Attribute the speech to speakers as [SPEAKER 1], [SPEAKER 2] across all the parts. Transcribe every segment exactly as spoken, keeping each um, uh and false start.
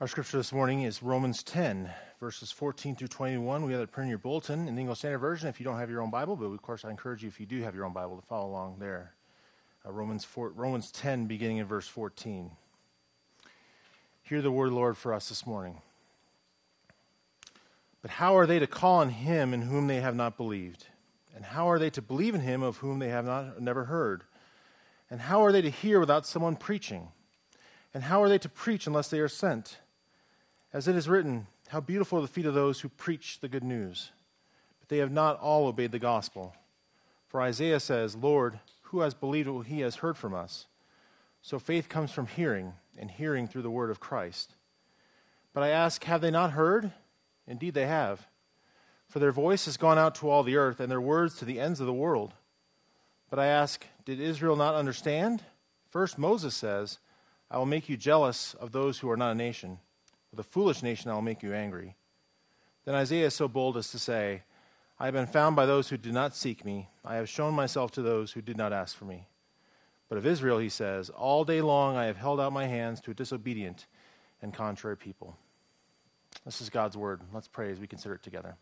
[SPEAKER 1] Our scripture this morning is Romans ten, verses fourteen through twenty-one. We have it printed in your bulletin in the English Standard Version if you don't have your own Bible, but of course I encourage you, if you do have your own Bible, to follow along there. Uh, Romans four, Romans ten, beginning in verse fourteen. Hear the word of the Lord for us this morning. But how are they to call on him in whom they have not believed? And how are they to believe in him of whom they have not never heard? And how are they to hear without someone preaching? And how are they to preach unless they are sent? As it is written, how beautiful are the feet of those who preach the good news. But they have not all obeyed the gospel. For Isaiah says, Lord, who has believed what he has heard from us? So faith comes from hearing, and hearing through the word of Christ. But I ask, have they not heard? Indeed they have. For their voice has gone out to all the earth, and their words to the ends of the world. But I ask, did Israel not understand? First Moses says, I will make you jealous of those who are not a nation. With a foolish nation I will make you angry. Then Isaiah is so bold as to say, I have been found by those who did not seek me. I have shown myself to those who did not ask for me. But of Israel he says, all day long I have held out my hands to a disobedient and contrary people. This is God's word. Let's pray as we consider it together.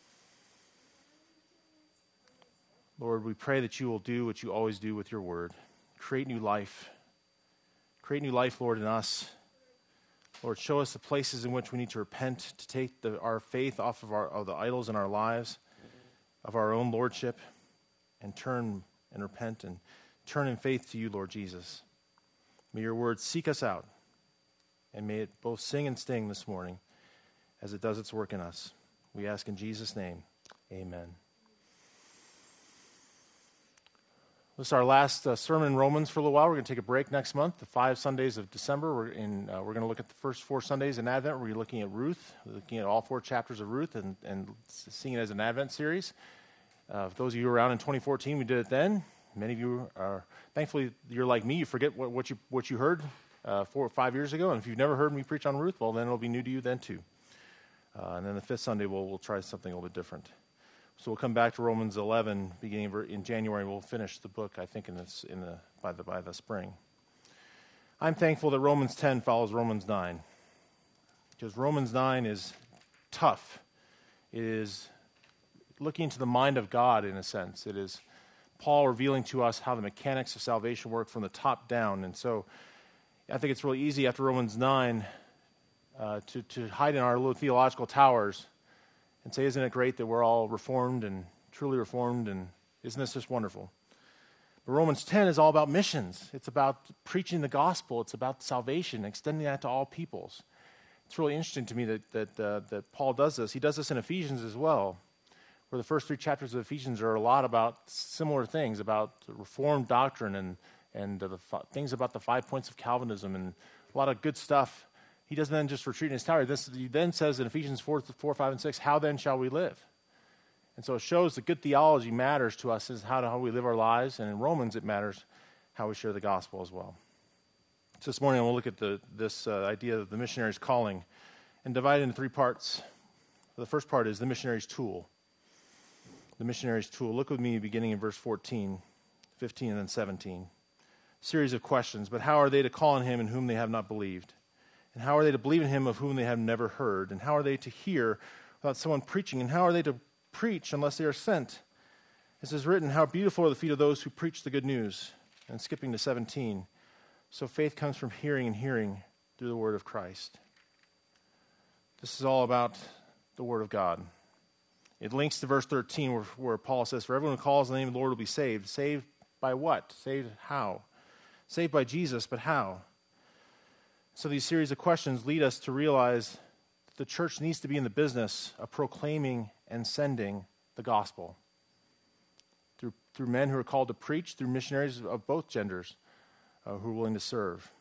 [SPEAKER 1] Lord, we pray that you will do what you always do with your word. Create new life. Create new life, Lord, in us. Lord, show us the places in which we need to repent, to take the, our faith off of, our, of the idols in our lives, of our own lordship, and turn and repent and turn in faith to you, Lord Jesus. May your word seek us out, and may it both sing and sting this morning as it does its work in us. We ask in Jesus' name, amen. This is our last uh, sermon in Romans for a little while. We're going to take a break next month, the five Sundays of December. We're in. Uh, we're going to look at the first four Sundays in Advent. We're looking at Ruth, we're looking at all four chapters of Ruth, and, and seeing it as an Advent series. Uh, for those of you who were around in twenty fourteen, we did it then. Many of you are, thankfully, you're like me. You forget what, what you what you heard uh, four or five years ago. And if you've never heard me preach on Ruth, well, then it'll be new to you then too. Uh, and then the fifth Sunday, we'll we'll try something a little bit different. So we'll come back to Romans eleven beginning in January. We'll finish the book, I think, in this in the by the by the spring. I'm thankful that Romans ten follows Romans nine, because Romans nine is tough. It is looking into the mind of God in a sense. It is Paul revealing to us how the mechanics of salvation work from the top down. And so I think it's really easy after Romans nine uh, to to hide in our little theological towers and say, isn't it great that we're all reformed and truly reformed, and isn't this just wonderful? But Romans ten is all about missions. It's about preaching the gospel. It's about salvation, extending that to all peoples. It's really interesting to me that that, uh, that Paul does this. He does this in Ephesians as well, where the first three chapters of Ephesians are a lot about similar things, about Reformed doctrine and, and uh, the f- things about the five points of Calvinism and a lot of good stuff. He doesn't then just retreat in his tower. This, he then says in Ephesians four, four, five, and six, how then shall we live? And so it shows that good theology matters to us is how, to, how we live our lives. And in Romans, it matters how we share the gospel as well. So this morning, we'll look at the, this uh, idea of the missionary's calling and divide it into three parts. The first part is the missionary's tool. The missionary's tool. Look with me beginning in verse fourteen, fifteen, and then seventeen. Series of questions. But how are they to call on him in whom they have not believed? And how are they to believe in him of whom they have never heard? And how are they to hear without someone preaching? And how are they to preach unless they are sent? It is written, how beautiful are the feet of those who preach the good news. And skipping to seventeen. So faith comes from hearing, and hearing through the word of Christ. This is all about the word of God. It links to verse thirteen where, where Paul says, for everyone who calls on the name of the Lord will be saved. Saved by what? Saved how? Saved by Jesus, but how? So these series of questions lead us to realize that the church needs to be in the business of proclaiming and sending the gospel through through men who are called to preach, through missionaries of both genders uh, who are willing to serve.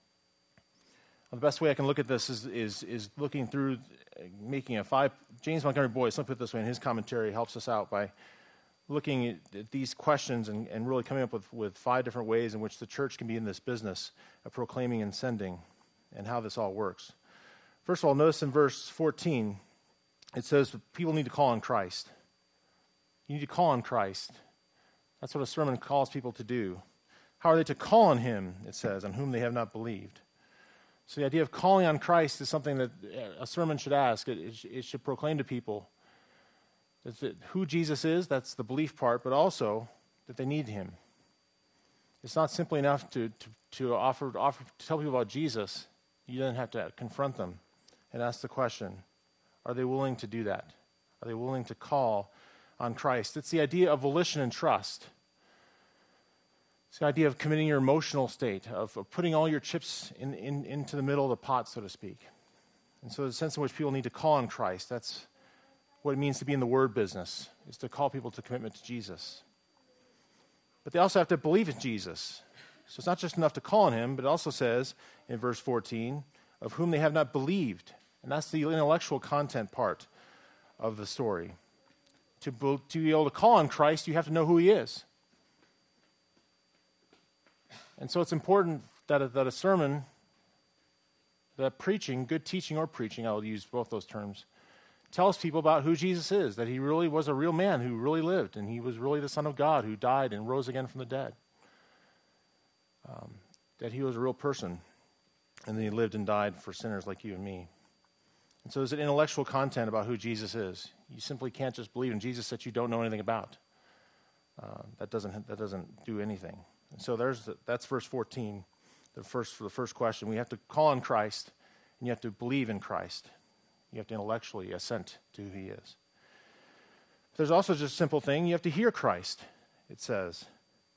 [SPEAKER 1] Well, the best way I can look at this is is, is looking through, uh, making a five, James Montgomery Boyce, let me put it this way, in his commentary helps us out by looking at, at these questions and, and really coming up with, with five different ways in which the church can be in this business of proclaiming and sending, and how this all works. First of all, notice in verse fourteen, it says that people need to call on Christ. You need to call on Christ. That's what a sermon calls people to do. How are they to call on him, it says, on whom they have not believed? So the idea of calling on Christ is something that a sermon should ask. It, it, it should proclaim to people that, that who Jesus is, that's the belief part, but also that they need him. It's not simply enough to, to, to offer, offer to tell people about Jesus. You then have to confront them and ask the question, are they willing to do that? Are they willing to call on Christ? It's the idea of volition and trust. It's the idea of committing your emotional state, of, of putting all your chips in, in, into the middle of the pot, so to speak. And so there's a sense in which people need to call on Christ. That's what it means to be in the word business, is to call people to commitment to Jesus. But they also have to believe in Jesus. So it's not just enough to call on him, but it also says in verse fourteen, of whom they have not believed. And that's the intellectual content part of the story. To be, to be able to call on Christ, you have to know who he is. And so it's important that a, that a sermon, that preaching, good teaching or preaching, I'll use both those terms, tells people about who Jesus is, that he really was a real man who really lived, and he was really the Son of God who died and rose again from the dead. Um, that he was a real person, and that he lived and died for sinners like you and me. And so there's an intellectual content about who Jesus is. You simply can't just believe in Jesus that you don't know anything about. Uh, that doesn't that doesn't do anything. And so there's the, that's verse fourteen, the first for the first question. We have to call on Christ, and you have to believe in Christ. You have to intellectually assent to who he is. But there's also just a simple thing. You have to hear Christ, it says.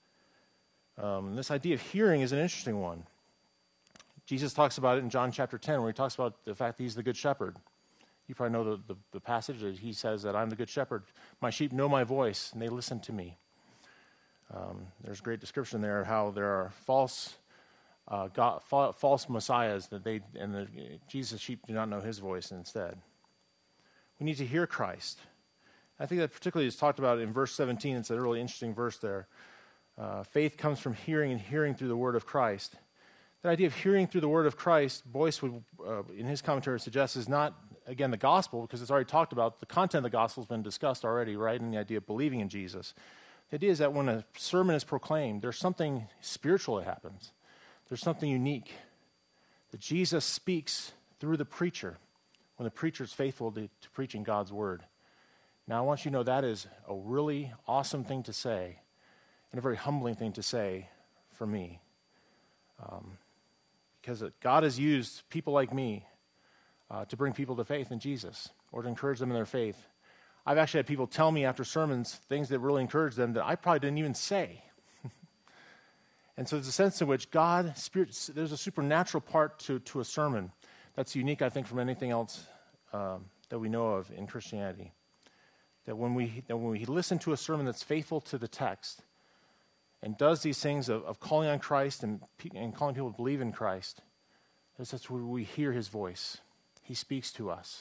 [SPEAKER 1] Um, this idea of hearing is an interesting one. Jesus talks about it in John chapter ten, where he talks about the fact that he's the good shepherd. You probably know the, the, the passage that he says that I'm the good shepherd. My sheep know my voice, and they listen to me. Um, there's great description there of how there are false uh, God, fa- false messiahs that they and the, Jesus' sheep do not know his voice instead. We need to hear Christ. I think that particularly is talked about in verse seventeen. It's a really interesting verse there. Uh, faith comes from hearing, and hearing through the word of Christ. That idea of hearing through the word of Christ, Boyce would, uh, in his commentary, suggests is not, again, the gospel, because it's already talked about. The content of the gospel has been discussed already, right, in the idea of believing in Jesus. The idea is that when a sermon is proclaimed, there's something spiritual that happens. There's something unique. That Jesus speaks through the preacher when the preacher is faithful to, to preaching God's word. Now, I want you to know that is a really awesome thing to say and a very humbling thing to say for me. Um, because God has used people like me uh, to bring people to faith in Jesus or to encourage them in their faith. I've actually had people tell me after sermons things that really encourage them that I probably didn't even say. And so there's a sense in which God, Spirit, there's a supernatural part to, to a sermon that's unique, I think, from anything else um, that we know of in Christianity. That when we that when we listen to a sermon that's faithful to the text and does these things of, of calling on Christ and, and calling people to believe in Christ, that's where we hear his voice. He speaks to us.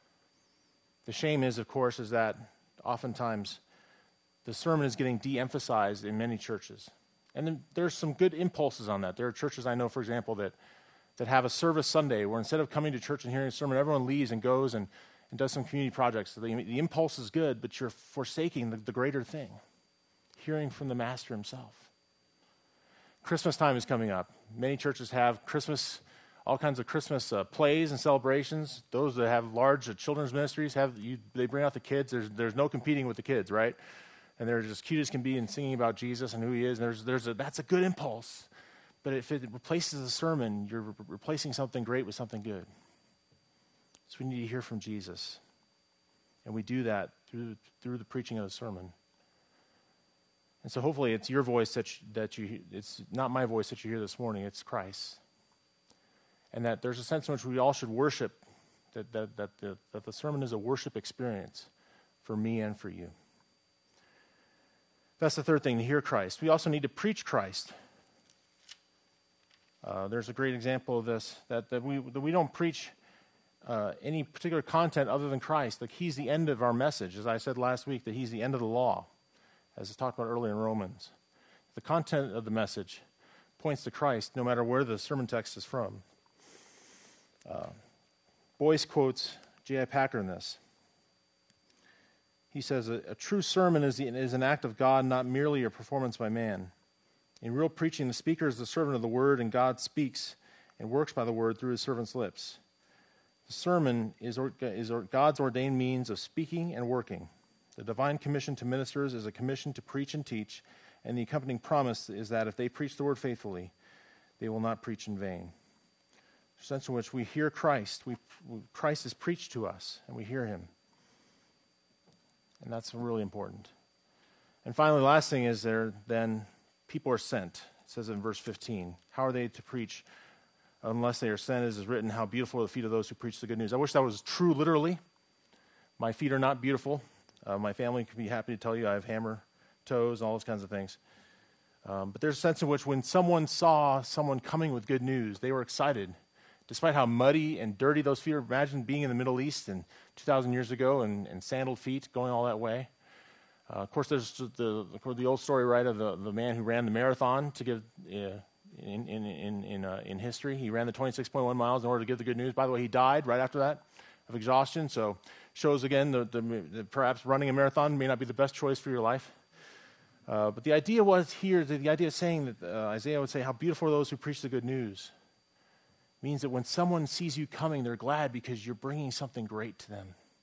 [SPEAKER 1] The shame is, of course, is that oftentimes the sermon is getting de-emphasized in many churches. And then there's some good impulses on that. There are churches I know, for example, that, that have a service Sunday where instead of coming to church and hearing a sermon, everyone leaves and goes and, and does some community projects. So the, the impulse is good, but you're forsaking the, the greater thing, hearing from the Master himself. Christmas time is coming up. Many churches have Christmas, all kinds of Christmas uh, plays and celebrations. Those that have large uh, children's ministries, have you, they bring out the kids. There's, there's no competing with the kids, right? And they're as cute as can be in singing about Jesus and who he is. And there's, there's a, that's a good impulse. But if it replaces the sermon, you're re- replacing something great with something good. So we need to hear from Jesus. And we do that through, through the preaching of the sermon. And so hopefully it's your voice that you, that you, it's not my voice that you hear this morning, it's Christ. And that there's a sense in which we all should worship, that, that, that, the, that the sermon is a worship experience for me and for you. That's the third thing, to hear Christ. We also need to preach Christ. Uh, there's a great example of this, that, that, we, that we don't preach uh, any particular content other than Christ. Like he's the end of our message. As I said last week, that he's the end of the law, as it's talked about earlier in Romans. The content of the message points to Christ, no matter where the sermon text is from. Uh, Boyce quotes J I Packer in this. He says, a, a true sermon is, the, is an act of God, not merely a performance by man. In real preaching, the speaker is the servant of the word, and God speaks, and works by the word through his servants' lips. The sermon is, or, is or, God's ordained means of speaking and working. The divine commission to ministers is a commission to preach and teach, and the accompanying promise is that if they preach the word faithfully, they will not preach in vain. The sense in which we hear Christ, we, Christ is preached to us, and we hear him. And that's really important. And finally, the last thing is there, then people are sent. It says in verse fifteen, how are they to preach unless they are sent? As is written, how beautiful are the feet of those who preach the good news. I wish that was true literally. My feet are not beautiful. Uh, my family could be happy to tell you I have hammer toes, all those kinds of things. Um, but there's a sense in which when someone saw someone coming with good news, they were excited. Despite how muddy and dirty those feet are, imagine being in the Middle East and two thousand years ago and, and sandaled feet going all that way. Uh, of course, there's the, the the old story, right, of the, the man who ran the marathon to give uh, in in in in, uh, in history. He ran the twenty-six point one miles in order to give the good news. By the way, he died right after that of exhaustion. So shows again that the, the, perhaps running a marathon may not be the best choice for your life. Uh, but the idea was here, the, the idea of saying that uh, Isaiah would say, how beautiful are those who preach the good news, means that when someone sees you coming, they're glad because you're bringing something great to them.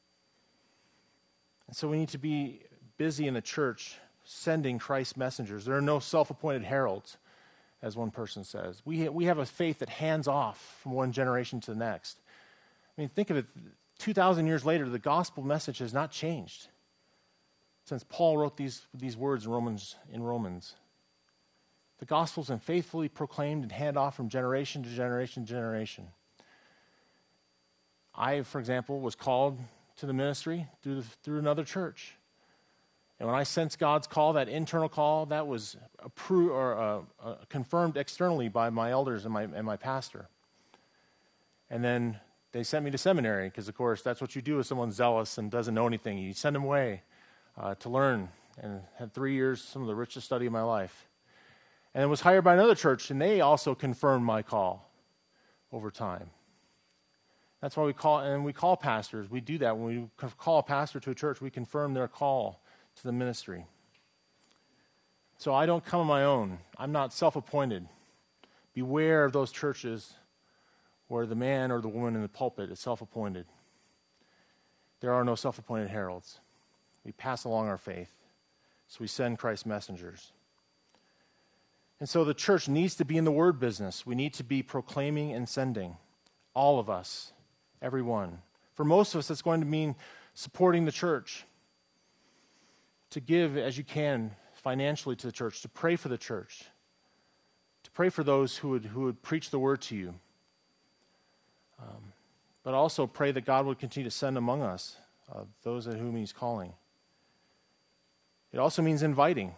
[SPEAKER 1] And so we need to be busy in the church sending Christ's messengers. There are no self-appointed heralds, as one person says. We, ha- we have a faith that hands off from one generation to the next. I mean, think of it, two thousand years later, the gospel message has not changed since Paul wrote these, these words in Romans, in Romans. The gospel's been faithfully proclaimed and handed off from generation to generation to generation. I, for example, was called to the ministry through, the, through another church. And when I sensed God's call, that internal call, that was approved or uh, uh, confirmed externally by my elders and my, and my pastor. And then they sent me to seminary because, of course, that's what you do if someone's zealous and doesn't know anything. You send them away uh, to learn, and had three years, some of the richest study of my life. And I was hired by another church, and they also confirmed my call over time. That's why we call, and we call pastors. We do that. When we call a pastor to a church, we confirm their call to the ministry. So I don't come on my own. I'm not self-appointed. Beware of those churches where the man or the woman in the pulpit is self-appointed. There are no self-appointed heralds. We pass along our faith. So we send Christ's messengers. And so the church needs to be in the word business. We need to be proclaiming and sending. All of us, everyone. For most of us, that's going to mean supporting the church. To give as you can financially to the church, to pray for the church, to pray for those who would, who would preach the word to you. Um, but also pray that God would continue to send among us uh, those at whom he's calling. It also means inviting.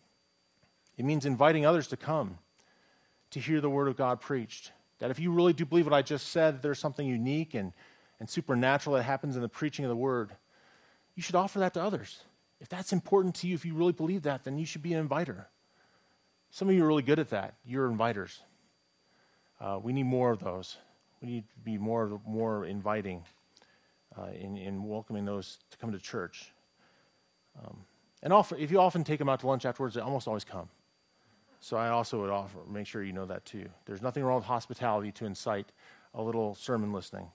[SPEAKER 1] It means inviting others to come to hear the word of God preached. That if you really do believe what I just said, that there's something unique and, and supernatural that happens in the preaching of the word, you should offer that to others. If that's important to you, if you really believe that, then you should be an inviter. Some of you are really good at that. You're inviters. Uh, we need more of those. We need to be more more inviting uh, in, in welcoming those to come to church. Um, and often, if you often take them out to lunch afterwards, they almost always come. So I also would offer, make sure you know that too. There's nothing wrong with hospitality to incite a little sermon listening.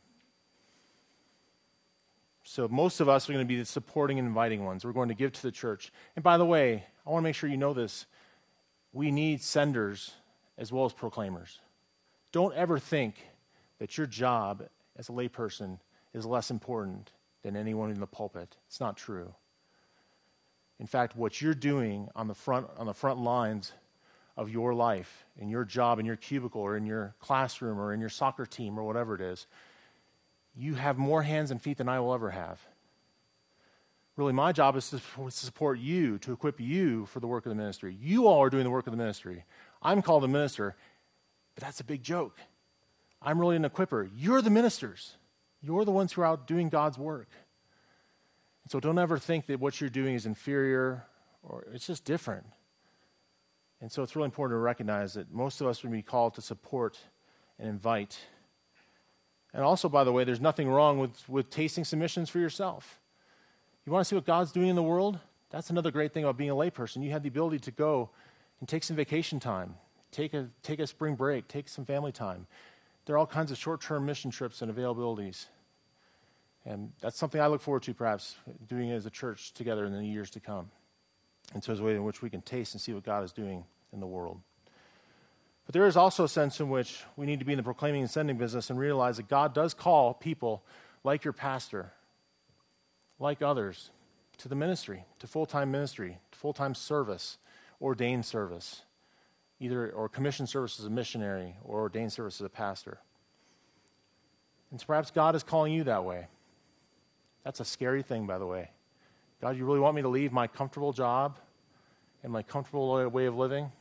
[SPEAKER 1] So most of us are going to be the supporting and inviting ones. We're going to give to the church. And by the way, I want to make sure you know this. We need senders as well as proclaimers. Don't ever think that your job as a layperson is less important than anyone in the pulpit. It's not true. In fact, what you're doing on the front on the front lines of your life, in your job, in your cubicle, or in your classroom, or in your soccer team, or whatever it is, you have more hands and feet than I will ever have. Really, my job is to support you, to equip you for the work of the ministry. You all are doing the work of the ministry. I'm called a minister, but that's a big joke. I'm really an equipper. You're the ministers. You're the ones who are out doing God's work. And so don't ever think that what you're doing is inferior, or it's just different. And so it's really important to recognize that most of us are going to be called to support and invite. And also, by the way, there's nothing wrong with, with tasting some missions for yourself. You want to see what God's doing in the world? That's another great thing about being a layperson. You have the ability to go and take some vacation time, take a take a spring break, take some family time, there are all kinds of short-term mission trips and availabilities. And that's something I look forward to, perhaps, doing it as a church together in the years to come. And so it's a way in which we can taste and see what God is doing in the world. But there is also a sense in which we need to be in the proclaiming and sending business and realize that God does call people like your pastor, like others, to the ministry, to full-time ministry, to full-time service, ordained service, either or commissioned service as a missionary or ordained service as a pastor. And so perhaps God is calling you that way. That's a scary thing, by the way. God, you really want me to leave my comfortable job and my comfortable way of living?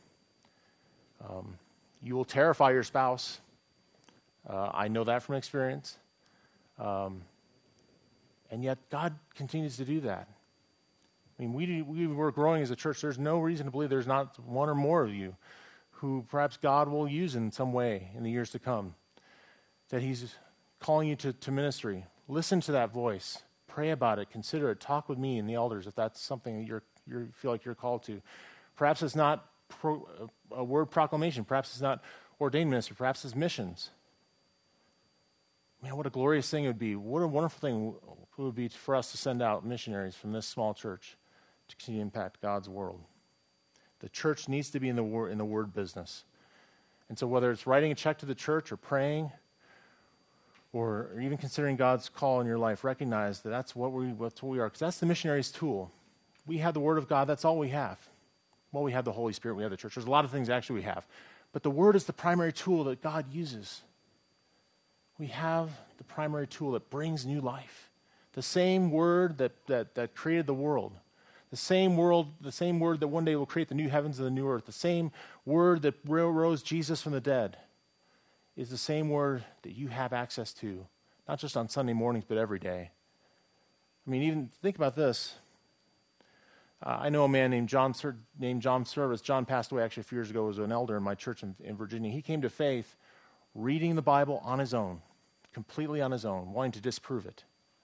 [SPEAKER 1] Um, you will terrify your spouse. Uh, I know that from experience. Um, and yet God continues to do that. I mean, we, we were growing as a church. There's no reason to believe there's not one or more of you who perhaps God will use in some way in the years to come, that he's calling you to, to ministry. Listen to that voice. Pray about it. Consider it. Talk with me and the elders if that's something that you're, you feel like you're called to. Perhaps it's not pro, a word proclamation. Perhaps it's not ordained ministry. Perhaps it's missions. Man, what a glorious thing it would be. What a wonderful thing it would be for us to send out missionaries from this small church to continue to impact God's world. The church needs to be in the word, in the word business. And so whether it's writing a check to the church or praying or even considering God's call in your life, recognize that that's what we, that's what we are, because that's the missionary's tool. We have the Word of God. That's all we have. Well, we have the Holy Spirit. We have the church. There's a lot of things actually we have. But the Word is the primary tool that God uses. We have the primary tool that brings new life. The same Word that, that, that created the world. The same world, the same Word that one day will create the new heavens and the new earth. The same Word that rose Jesus from the dead is the same Word that you have access to, not just on Sunday mornings, but every day. I mean, even think about this. Uh, I know a man named John named John Service. John passed away actually a few years ago. He was an elder in my church in, in Virginia. He came to faith reading the Bible on his own, completely on his own, wanting to disprove it.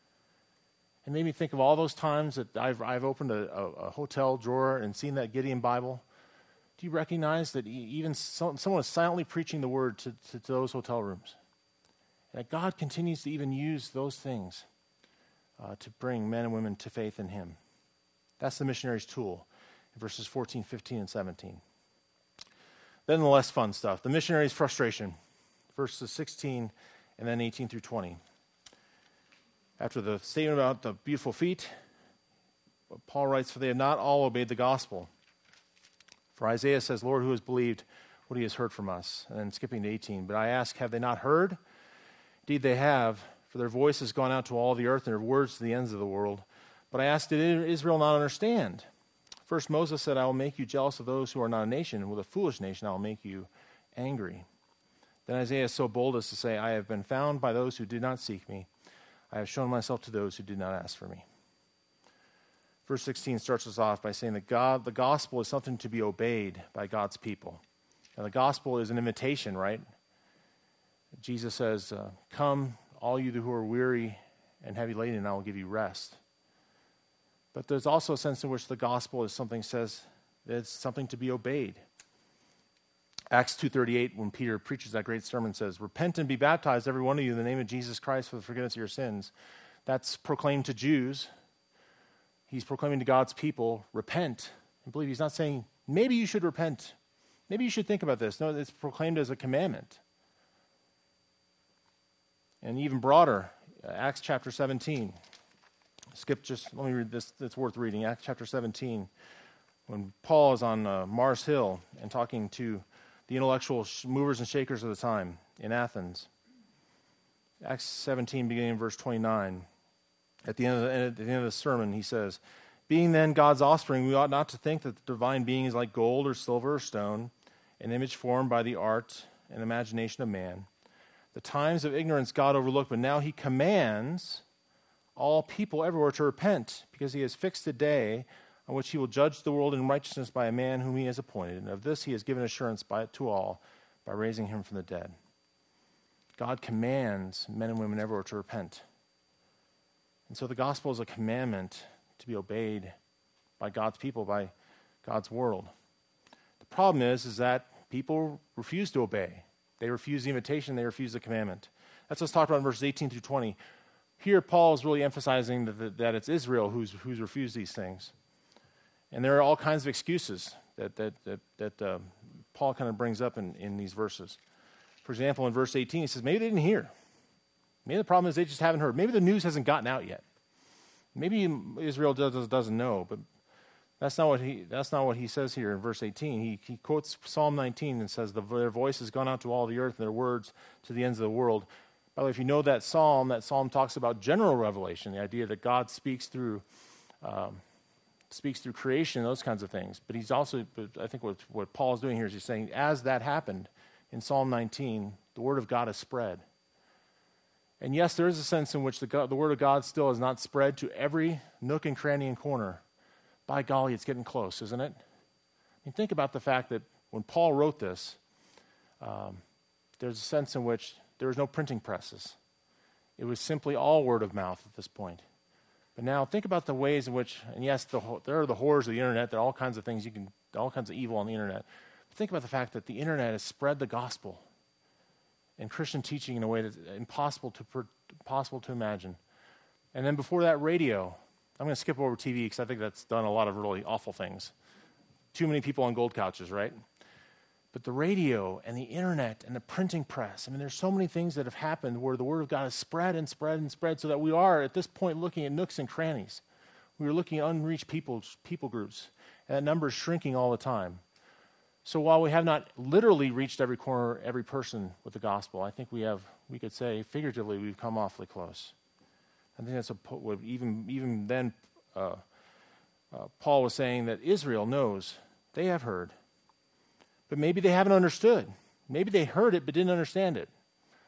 [SPEAKER 1] It made me think of all those times that I've, I've opened a, a, a hotel drawer and seen that Gideon Bible. Do you recognize that even so, someone is silently preaching the word to, to, to those hotel rooms? And that God continues to even use those things uh, to bring men and women to faith in him. That's the missionary's tool in verses fourteen, fifteen, and seventeen. Then the less fun stuff, the missionary's frustration, verses sixteen and then eighteen through twenty. After the statement about the beautiful feet, Paul writes, "For they have not all obeyed the gospel. For Isaiah says, 'Lord, who has believed what he has heard from us?'" And then skipping to eighteen, "But I ask, have they not heard? Indeed they have, for their voice has gone out to all the earth, and their words to the ends of the world. But I ask, did Israel not understand? First Moses said, I will make you jealous of those who are not a nation, and with a foolish nation I will make you angry. Then Isaiah is so bold as to say, I have been found by those who did not seek me. I have shown myself to those who did not ask for me." Verse sixteen starts us off by saying that God, the gospel is something to be obeyed by God's people. And the gospel is an invitation, right? Jesus says, uh, "Come, all you who are weary and heavy laden, and I will give you rest." But there's also a sense in which the gospel is something says that it's something to be obeyed. Acts two thirty-eight, when Peter preaches that great sermon, says, "Repent and be baptized, every one of you, in the name of Jesus Christ for the forgiveness of your sins." That's proclaimed to Jews. He's proclaiming to God's people, repent and believe. He's not saying, maybe you should repent. Maybe you should think about this. No, it's proclaimed as a commandment. And even broader, Acts chapter seventeen. Skip just, let me read this, it's worth reading. Acts chapter seventeen, when Paul is on uh, Mars Hill and talking to the intellectual sh- movers and shakers of the time in Athens. Acts seventeen, beginning in verse twenty-nine. At the end of the, at the end of the sermon, he says, "Being then God's offspring, we ought not to think that the divine being is like gold or silver or stone, an image formed by the art and imagination of man. The times of ignorance God overlooked, but now he commands all people everywhere to repent, because he has fixed a day on which he will judge the world in righteousness by a man whom he has appointed. And of this he has given assurance by, to all by raising him from the dead." God commands men and women everywhere to repent. And so the gospel is a commandment to be obeyed by God's people, by God's world. The problem is, is that people refuse to obey. They refuse the invitation. They refuse the commandment. That's what's talked about in verses eighteen through twenty. Here, Paul is really emphasizing that, that it's Israel who's, who's refused these things. And there are all kinds of excuses that, that, that, that uh, Paul kind of brings up in, in these verses. For example, in verse eighteen, he says, maybe they didn't hear. Maybe the problem is they just haven't heard. Maybe the news hasn't gotten out yet. Maybe Israel does, doesn't know, but that's not what he that's not what he says here in verse eighteen. He, he quotes Psalm nineteen and says, their voice has gone out to all the earth and their words to the ends of the world. By the way, if you know that psalm, that psalm talks about general revelation, the idea that God speaks through um, speaks through creation, those kinds of things. But he's also, but I think what, what Paul is doing here is he's saying, as that happened in Psalm nineteen, the word of God has spread. And yes, there is a sense in which the, God, the word of God still has not spread to every nook and cranny and corner. By golly, it's getting close, isn't it? I mean, think about the fact that when Paul wrote this, um, there's a sense in which there was no printing presses. It was simply all word of mouth at this point. But now think about the ways in which, and yes, the, there are the horrors of the internet. There are all kinds of things you can, all kinds of evil on the internet. But think about the fact that the internet has spread the gospel and Christian teaching in a way that's impossible to impossible to imagine. And then before that, radio. I'm going to skip over T V because I think that's done a lot of really awful things. Too many people on gold couches, right? But the radio and the internet and the printing press, I mean, there's so many things that have happened where the word of God has spread and spread and spread so that we are, at this point, looking at nooks and crannies. We are looking at unreached people, people groups, and that number is shrinking all the time. So while we have not literally reached every corner, every person with the gospel, I think we have, we could say, figuratively, we've come awfully close. I think that's a, even even then, uh, uh, Paul was saying that Israel knows, they have heard, but maybe they haven't understood. Maybe they heard it but didn't understand it.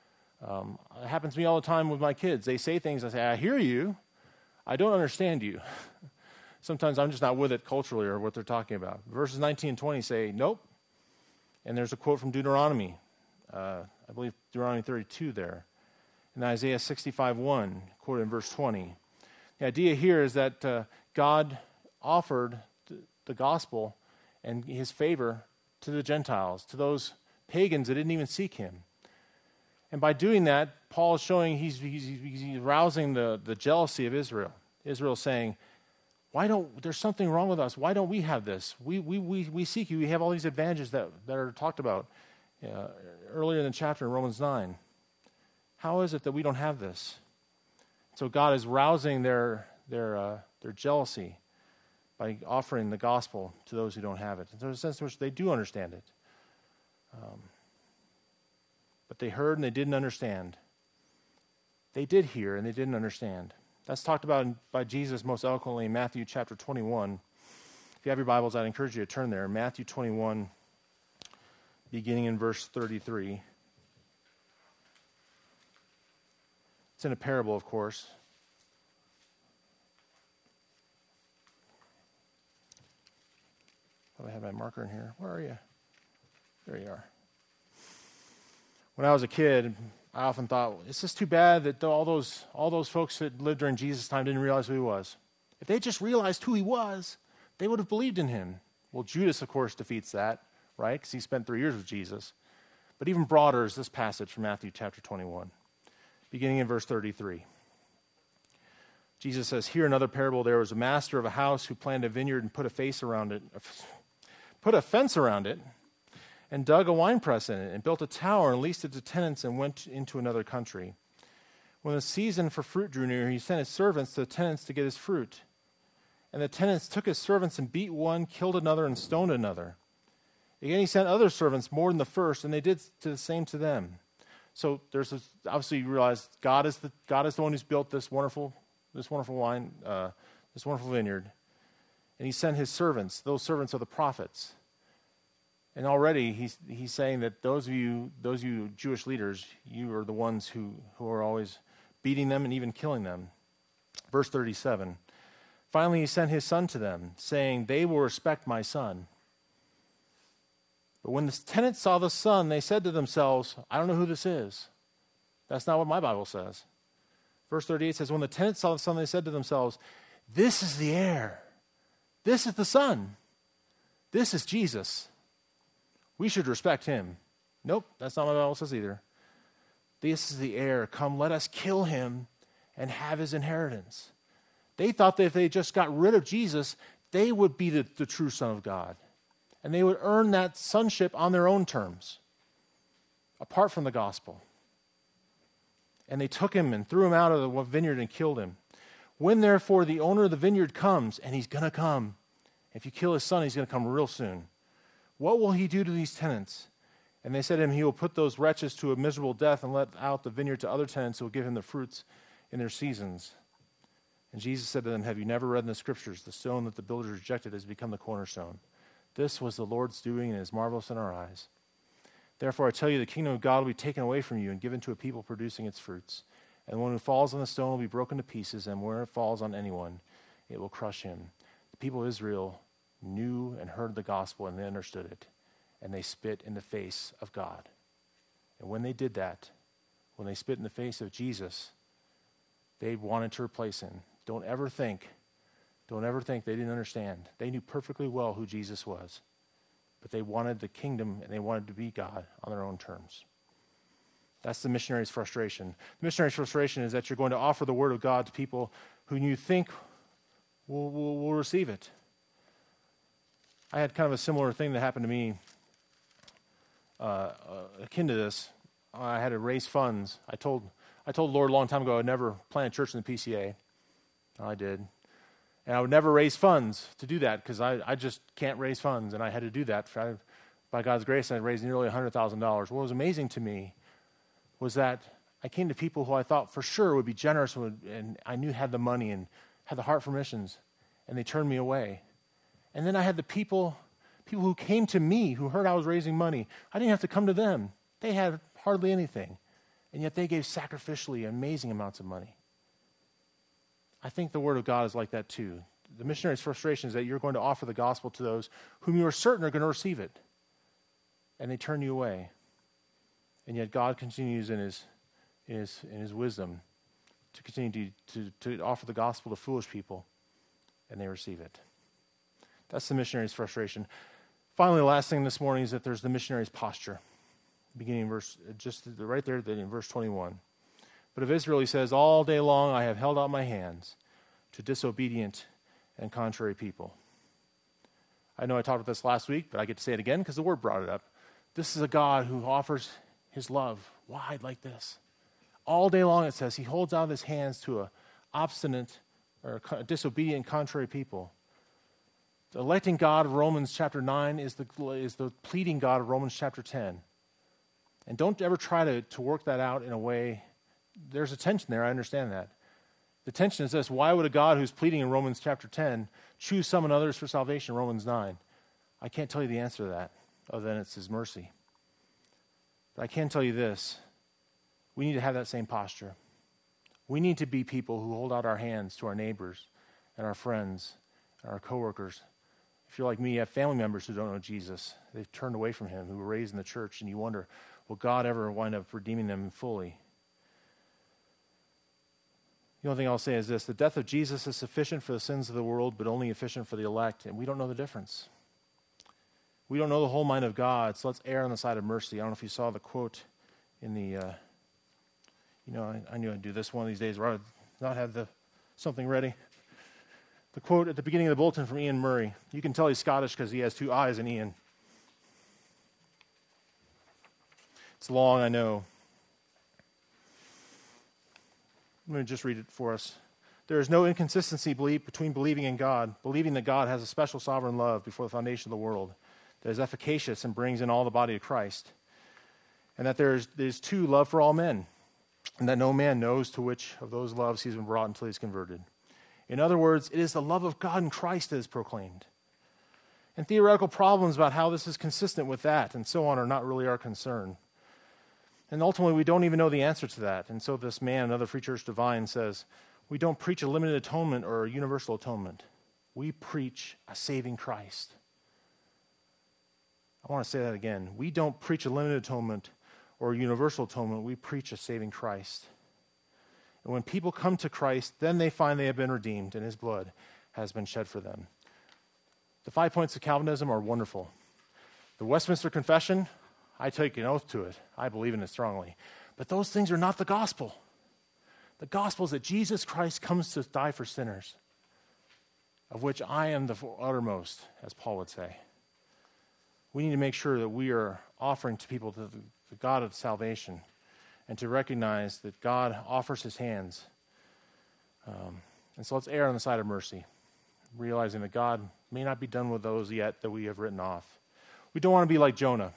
[SPEAKER 1] Um, it happens to me all the time with my kids. They say things, I say, I hear you, I don't understand you. Sometimes I'm just not with it culturally or what they're talking about. Verses nineteen and twenty say, nope. And there's a quote from Deuteronomy, uh, I believe Deuteronomy thirty-two there. And Isaiah sixty-five one, quoted in verse twenty. The idea here is that uh, God offered th- the gospel and his favor to the Gentiles, to those pagans that didn't even seek him. And by doing that, Paul is showing he's, he's, he's arousing the, the jealousy of Israel. Israel saying, why don't, there's something wrong with us. Why don't we have this? We we we, we seek you. We have all these advantages that, that are talked about uh, earlier in the chapter in Romans nine. How is it that we don't have this? So God is rousing their their uh, their jealousy by offering the gospel to those who don't have it. And there's a sense in which they do understand it. Um, but they heard and they didn't understand. They did hear and they didn't understand. That's talked about in, by Jesus most eloquently in Matthew chapter twenty-one. If you have your Bibles, I'd encourage you to turn there. Matthew twenty-one, beginning in verse thirty-three. It's in a parable, of course. Oh, I have my marker in here. Where are you? There you are. When I was a kid, I often thought, it's just too bad that all those all those folks that lived during Jesus' time didn't realize who he was. If they just realized who he was, they would have believed in him. Well, Judas, of course, defeats that, right? Because he spent three years with Jesus. But even broader is this passage from Matthew chapter twenty-one, beginning in verse thirty-three. Jesus says, here another parable, there was a master of a house who planted a vineyard and put a face around it, put a fence around it, and dug a winepress in it, and built a tower and leased it to tenants and went into another country. When the season for fruit drew near, he sent his servants to the tenants to get his fruit. And the tenants took his servants and beat one, killed another, and stoned another. Again, he sent other servants more than the first, and they did to the same to them. So there's this, obviously you realize God is the God is the one who's built this wonderful this wonderful wine, uh, this wonderful vineyard, and he sent his servants. Those servants are the prophets. And already he's he's saying that those of you those of you Jewish leaders, you are the ones who who are always beating them and even killing them. Verse thirty-seven. Finally, he sent his son to them, saying, "They will respect my son." But when the tenants saw the son, they said to themselves, "I don't know who this is." That's not what my Bible says. Verse thirty-eight says, when the tenants saw the son, they said to themselves, "This is the heir. This is the son. This is Jesus. We should respect him." Nope, that's not what the Bible says either. This is the heir. Come, let us kill him and have his inheritance. They thought that if they just got rid of Jesus, they would be the, the true Son of God. And they would earn that sonship on their own terms, apart from the gospel. And they took him and threw him out of the vineyard and killed him. When therefore the owner of the vineyard comes, and he's going to come, if you kill his son, he's going to come real soon. What will he do to these tenants? And they said to him, he will put those wretches to a miserable death and let out the vineyard to other tenants who will give him the fruits in their seasons. And Jesus said to them, have you never read in the scriptures, the stone that the builders rejected has become the cornerstone? This was the Lord's doing and is marvelous in our eyes. Therefore I tell you, the kingdom of God will be taken away from you and given to a people producing its fruits. And the one who falls on the stone will be broken to pieces, and where it falls on anyone, it will crush him. The people of Israel knew and heard the gospel, and they understood it, and they spit in the face of God. And when they did that, when they spit in the face of Jesus, they wanted to replace him. Don't ever think, don't ever think they didn't understand. They knew perfectly well who Jesus was, but they wanted the kingdom, and they wanted to be God on their own terms. That's the missionary's frustration. The missionary's frustration is that you're going to offer the word of God to people who you think will, will, will receive it. I had kind of a similar thing that happened to me uh, uh, akin to this. I had to raise funds. I told I told the Lord a long time ago I'd never plant a church in the P C A. I did. And I would never raise funds to do that because I, I just can't raise funds, and I had to do that. For, I, by God's grace, I raised nearly one hundred thousand dollars. What was amazing to me was that I came to people who I thought for sure would be generous and, and I knew had the money and had the heart for missions, and they turned me away. And then I had the people, people who came to me who heard I was raising money. I didn't have to come to them. They had hardly anything, and yet they gave sacrificially amazing amounts of money. I think the word of God is like that too. The missionary's frustration is that you're going to offer the gospel to those whom you are certain are going to receive it, and they turn you away. And yet God continues in his, in his, in his wisdom to continue to, to, to offer the gospel to foolish people, and they receive it. That's the missionary's frustration. Finally, the last thing this morning is that there's the missionary's posture. Beginning in verse, just right there in verse twenty-one. But of Israel he says, all day long I have held out my hands to disobedient and contrary people. I know I talked about this last week, but I get to say it again because the word brought it up. This is a God who offers his love wide like this. All day long, it says, he holds out his hands to a obstinate or a disobedient, contrary people. The electing God of Romans chapter nine is the, is the pleading God of Romans chapter ten. And don't ever try to, to work that out in a way. There's a tension there, I understand that. The tension is this: why would a God who's pleading in Romans chapter ten choose some and others for salvation, Romans nine? I can't tell you the answer to that, other than it's his mercy. But I can tell you this: we need to have that same posture. We need to be people who hold out our hands to our neighbors and our friends and our coworkers. If you're like me, you have family members who don't know Jesus. They've turned away from him, who were raised in the church, and you wonder, will God ever wind up redeeming them fully? The only thing I'll say is this: the death of Jesus is sufficient for the sins of the world, but only efficient for the elect, and we don't know the difference. We don't know the whole mind of God, so let's err on the side of mercy. I don't know if you saw the quote in the, uh, you know, I, I knew I'd do this one of these days where I would not have the something ready. The quote at the beginning of the bulletin from Ian Murray. You can tell he's Scottish because he has two eyes in Ian. It's long, I know. Let me just read it for us. There is no inconsistency belief between believing in God, believing that God has a special sovereign love before the foundation of the world, that is efficacious and brings in all the body of Christ, and that there is, there is too love for all men, and that no man knows to which of those loves he's been brought until he's converted. In other words, it is the love of God in Christ that is proclaimed. And theoretical problems about how this is consistent with that and so on are not really our concern. And ultimately, we don't even know the answer to that. And so this man, another Free Church Divine, says, we don't preach a limited atonement or a universal atonement. We preach a saving Christ. I want to say that again. We don't preach a limited atonement or a universal atonement. We preach a saving Christ. And when people come to Christ, then they find they have been redeemed and his blood has been shed for them. The five points of Calvinism are wonderful. The Westminster Confession, I take an oath to it. I believe in it strongly. But those things are not the gospel. The gospel is that Jesus Christ comes to die for sinners, of which I am the uttermost, as Paul would say. We need to make sure that we are offering to people the, the God of salvation, and to recognize that God offers his hands. Um, and so let's err on the side of mercy, realizing that God may not be done with those yet that we have written off. We don't want to be like Jonah.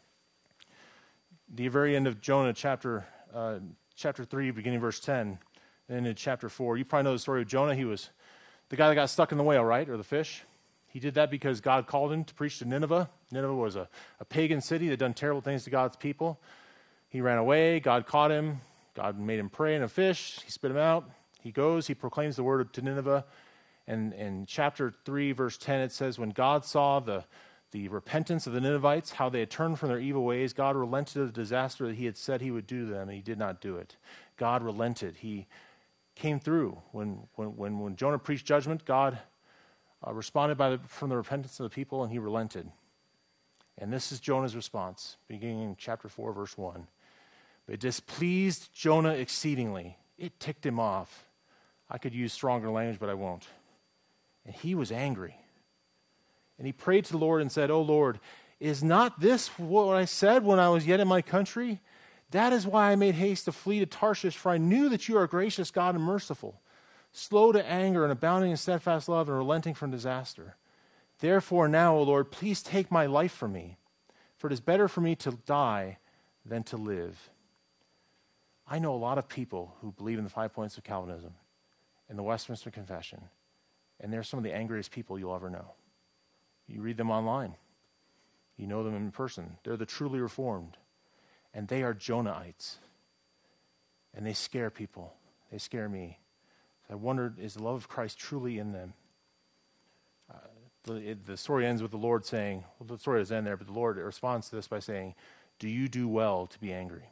[SPEAKER 1] The very end of Jonah chapter uh, chapter three, beginning verse ten, and in chapter four, you probably know the story of Jonah. He was the guy that got stuck in the whale, right, or the fish. He did that because God called him to preach to Nineveh. Nineveh was a, a pagan city that had done terrible things to God's people. He ran away. God caught him. God made him prey in a fish. He spit him out. He goes. He proclaims the word to Nineveh. And in chapter three, verse ten, it says, when God saw the, the repentance of the Ninevites, how they had turned from their evil ways, God relented of the disaster that he had said he would do to them, and he did not do it. God relented. He came through. When, when, when, when Jonah preached judgment, God Uh, responded by the, from the repentance of the people, and he relented. And this is Jonah's response, beginning in chapter four, verse one. But it displeased Jonah exceedingly. It ticked him off. I could use stronger language, but I won't. And he was angry. And he prayed to the Lord and said, O Lord, is not this what I said when I was yet in my country? That is why I made haste to flee to Tarshish, for I knew that you are a gracious God and merciful, slow to anger and abounding in steadfast love and relenting from disaster. Therefore now, O Lord, please take my life from me, for it is better for me to die than to live. I know a lot of people who believe in the five points of Calvinism and the Westminster Confession, and they're some of the angriest people you'll ever know. You read them online. You know them in person. They're the truly reformed, and they are Jonahites, and they scare people. They scare me. I wondered, is the love of Christ truly in them? Uh, the, it, the story ends with the Lord saying, well, the story doesn't end there, but the Lord responds to this by saying, do you do well to be angry?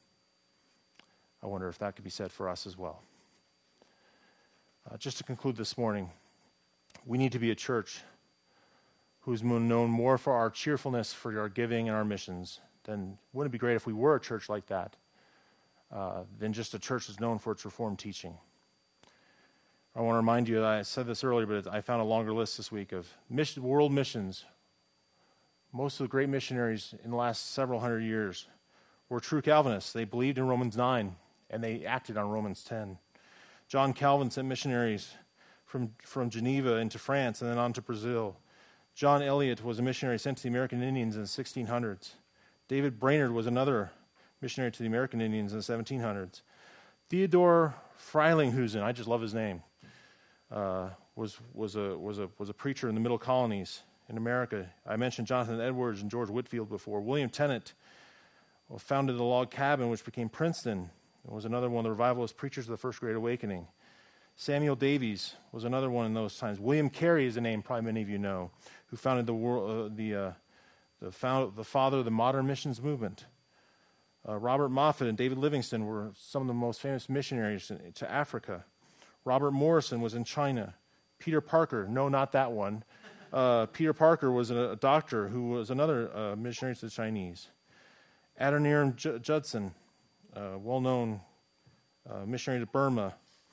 [SPEAKER 1] I wonder if that could be said for us as well. Uh, just to conclude this morning, we need to be a church who's known more for our cheerfulness, for our giving and our missions. Then wouldn't it be great if we were a church like that, uh, than just a church that's known for its Reformed teaching? I want to remind you, I said this earlier, but I found a longer list this week of mission, world missions. Most of the great missionaries in the last several hundred years were true Calvinists. They believed in Romans nine, and they acted on Romans ten. John Calvin sent missionaries from, from Geneva into France and then on to Brazil. John Eliot was a missionary sent to the American Indians in the sixteen hundreds. David Brainerd was another missionary to the American Indians in the seventeen hundreds. Theodore Freilinghusen, I just love his name, Uh, was was a was a was a preacher in the Middle Colonies in America. I mentioned Jonathan Edwards and George Whitefield before. William Tennant founded the Log Cabin, which became Princeton, and was another one of the revivalist preachers of the First Great Awakening. Samuel Davies was another one in those times. William Carey is a name probably many of you know, who founded the world uh, the uh, the, found, the father of the modern missions movement. Uh, Robert Moffat and David Livingstone were some of the most famous missionaries to Africa. Robert Morrison was in China. Peter Parker, no, not that one. Uh, Peter Parker was a, a doctor who was another uh, missionary to the Chinese. Adoniram J- Judson, uh, well-known uh, missionary to Burma,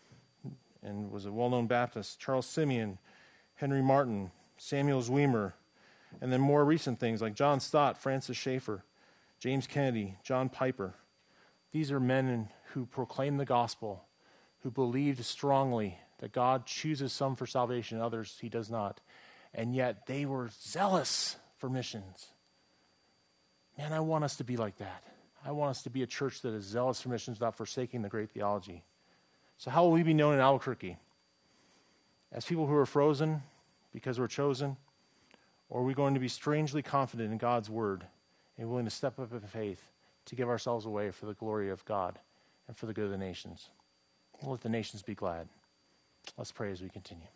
[SPEAKER 1] and was a well-known Baptist. Charles Simeon, Henry Martin, Samuel Zwemer, and then more recent things like John Stott, Francis Schaeffer, James Kennedy, John Piper. These are men who proclaim the gospel, who believed strongly that God chooses some for salvation, others he does not. And yet they were zealous for missions. Man, I want us to be like that. I want us to be a church that is zealous for missions without forsaking the great theology. So how will we be known in Albuquerque? As people who are frozen because we're chosen? Or are we going to be strangely confident in God's word and willing to step up in faith to give ourselves away for the glory of God and for the good of the nations? Let the nations be glad. Let's pray as we continue.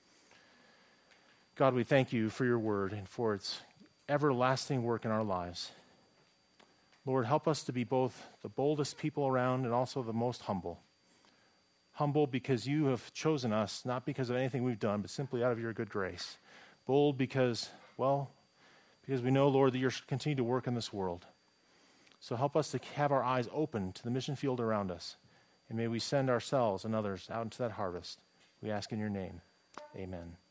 [SPEAKER 1] God, we thank you for your word and for its everlasting work in our lives. Lord, help us to be both the boldest people around and also the most humble. Humble because you have chosen us, not because of anything we've done, but simply out of your good grace. Bold because, well, because we know, Lord, that you're continuing to work in this world. So help us to have our eyes open to the mission field around us. And may we send ourselves and others out into that harvest. We ask in your name. Amen.